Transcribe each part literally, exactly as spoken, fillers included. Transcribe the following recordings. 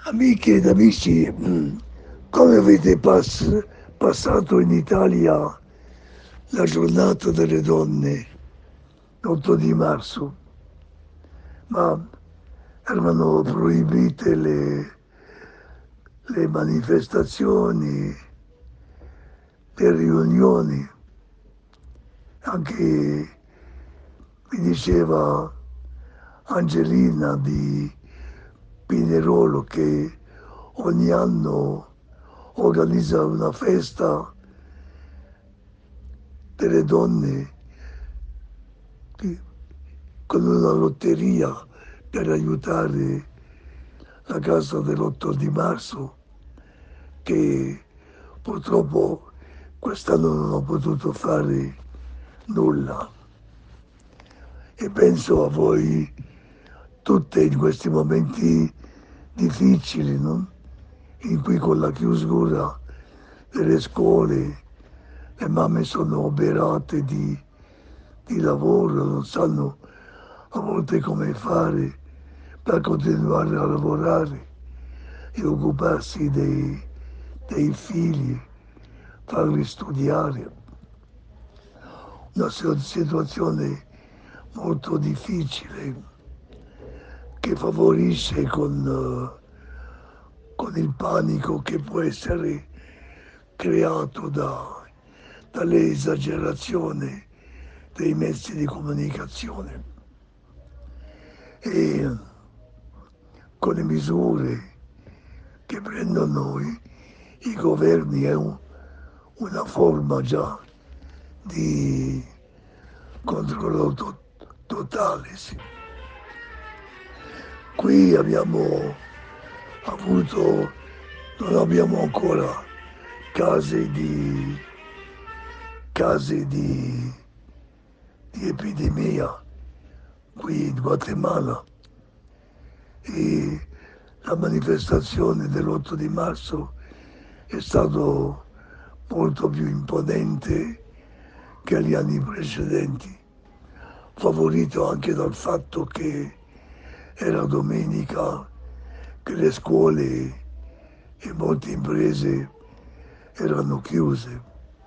Amiche ed amici, mm, come avete pass- passato in Italia la giornata delle donne, l'otto di marzo? Ma erano proibite le, le manifestazioni, le riunioni, anche mi diceva Angelina di Pinerolo che ogni anno organizza una festa delle donne che- con una lotteria per aiutare la casa dell'otto di marzo che purtroppo quest'anno non ho potuto fare nulla. E penso a voi tutte in questi momenti difficili, no? In cui con la chiusura delle scuole le mamme sono oberate di, di lavoro, non sanno a volte come fare per continuare a lavorare e occuparsi dei, dei figli, farli studiare. Una situazione molto difficile che favorisce con, eh, con il panico che può essere creato da, dalle esagerazioni dei mezzi di comunicazione e con le misure che prendono i, i governi è un- una forma già di controllo to- totale. Sì. Qui abbiamo avuto, non abbiamo ancora casi di, casi di, di epidemia qui in Guatemala e la manifestazione dell'otto di marzo è stato molto più imponente che gli anni precedenti, favorito anche dal fatto che era domenica, che le scuole e molte imprese erano chiuse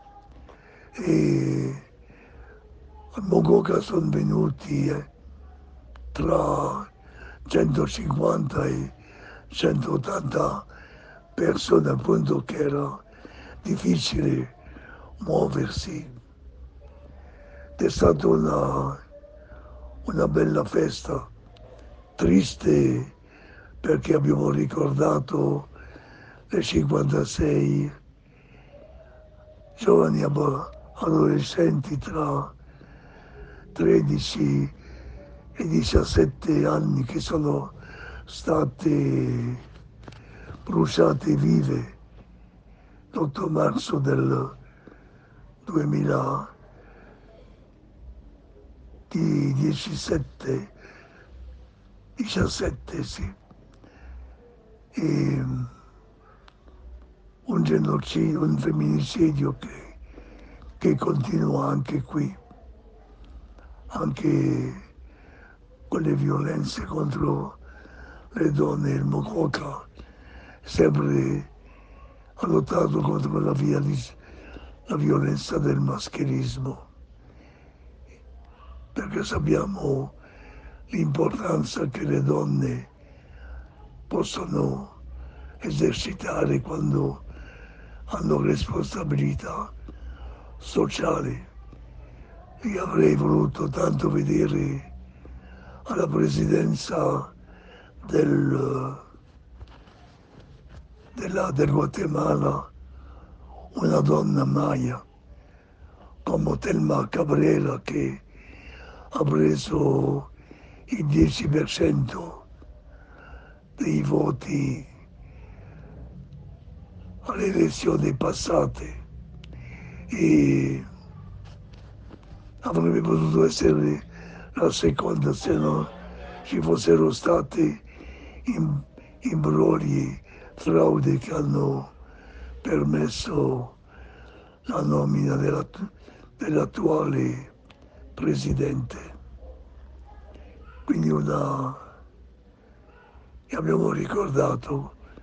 e a Mogoca sono venuti eh, tra centocinquanta e centottanta persone, al punto che era difficile muoversi. È stata una, una bella festa, triste perché abbiamo ricordato le cinquantasei giovani abo- adolescenti tra tredici e diciassette anni che sono state bruciate vive l'otto marzo del duemiladiciassette, diciassette sì, e un genocidio, un femminicidio che, che continua anche qui, anche con le violenze contro le donne. Il Mococa sempre ha lottato contro la, via di, la violenza del maschilismo, perché sappiamo l'importanza che le donne possono esercitare quando hanno responsabilità sociali. Io avrei voluto tanto vedere alla presidenza del, della, del Guatemala una donna maya come Telma Cabrera che ha preso il dieci per cento dei voti alle elezioni passate e avrebbe potuto essere la seconda se non ci fossero stati im- imbrogli, frodi che hanno permesso la nomina della- dell'attuale presidente. Quindi una, e abbiamo ricordato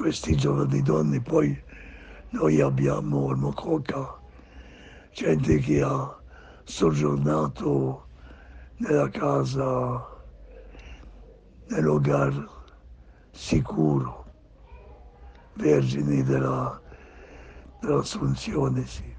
questi giovani donne. Poi noi abbiamo il Mococa, gente che ha soggiornato nella casa, nell'hogar sicuro, vergini della, dell'Assunzione, sì.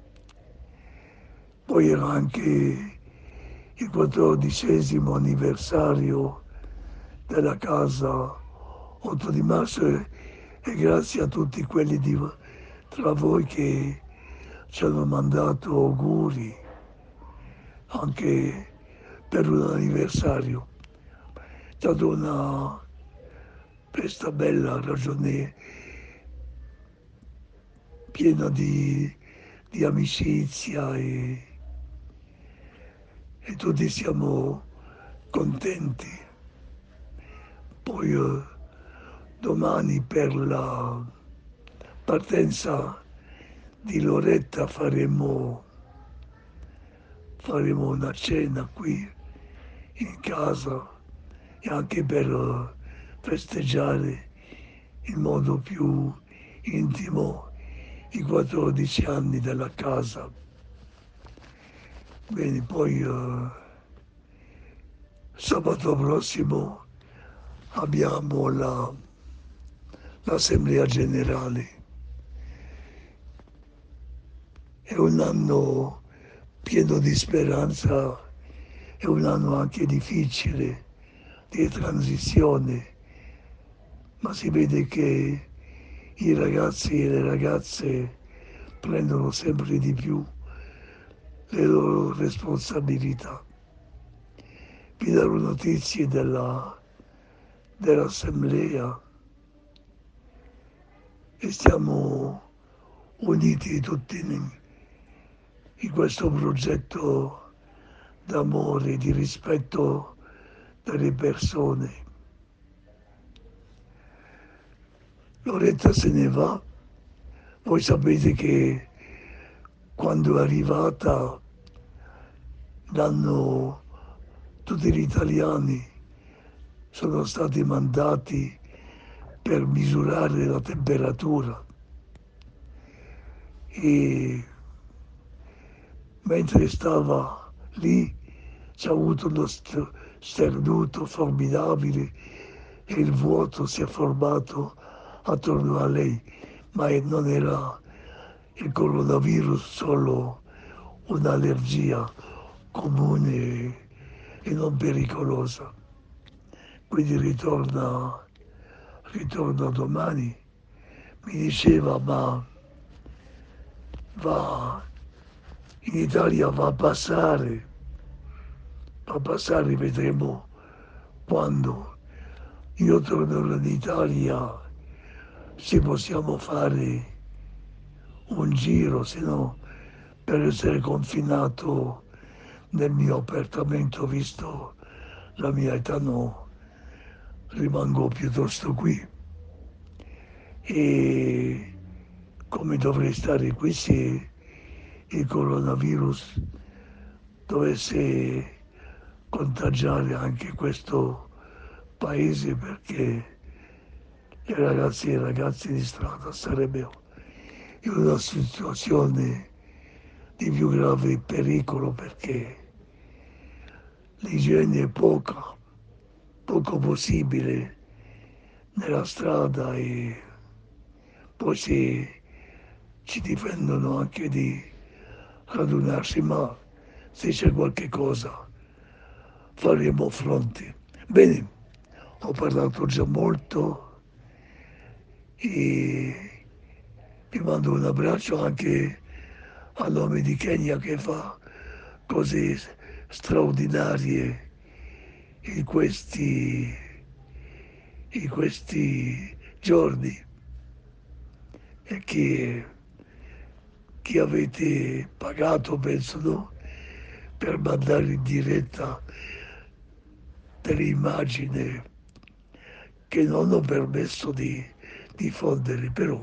Poi era anche il quattordicesimo anniversario della casa otto di marzo e, e grazie a tutti quelli di, tra voi che ci hanno mandato auguri anche per un anniversario. È stata una festa bella, ragione piena di, di amicizia e, e tutti siamo contenti. Poi eh, domani per la partenza di Loretta faremo, faremo una cena qui in casa e anche per eh, festeggiare in modo più intimo i quattordici anni della casa. Bene, poi eh, sabato prossimo abbiamo la, l'Assemblea Generale. È un anno pieno di speranza, è un anno anche difficile di transizione, ma si vede che i ragazzi e le ragazze prendono sempre di più le loro responsabilità. Vi darò notizie della, dell'assemblea e stiamo uniti tutti in, in questo progetto d'amore, di rispetto delle persone. Loretta se ne va. Voi sapete che quando è arrivata l'hanno, tutti gli italiani sono stati mandati per misurare la temperatura e mentre stava lì c'è avuto uno sternuto formidabile e il vuoto si è formato attorno a lei, ma non era il coronavirus, solo un'allergia comune e non pericolosa. Quindi ritorna, ritorna domani. Mi diceva, ma va in Italia, va a passare, va a passare, vedremo quando. Io tornerò in Italia se possiamo fare un giro, se no per essere confinato nel mio appartamento, visto la mia età, no, rimango piuttosto qui. E come dovrei stare qui se il coronavirus dovesse contagiare anche questo paese, perché le ragazze e i ragazzi di strada sarebbero in una situazione di più grave pericolo, perché l'igiene è poca, poco possibile nella strada e poi si, ci difendono anche di radunarsi, ma se c'è qualche cosa faremo fronte. Bene, ho parlato già molto e vi mando un abbraccio anche a nome di Kenya che fa cose straordinarie in questi, in questi giorni e che, che avete pagato, penso, no? Per mandare in diretta delle immagini che non ho permesso di diffondere, però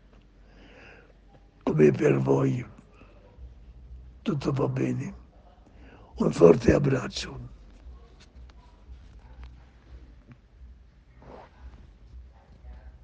come per voi tutto va bene. Un forte abbraccio.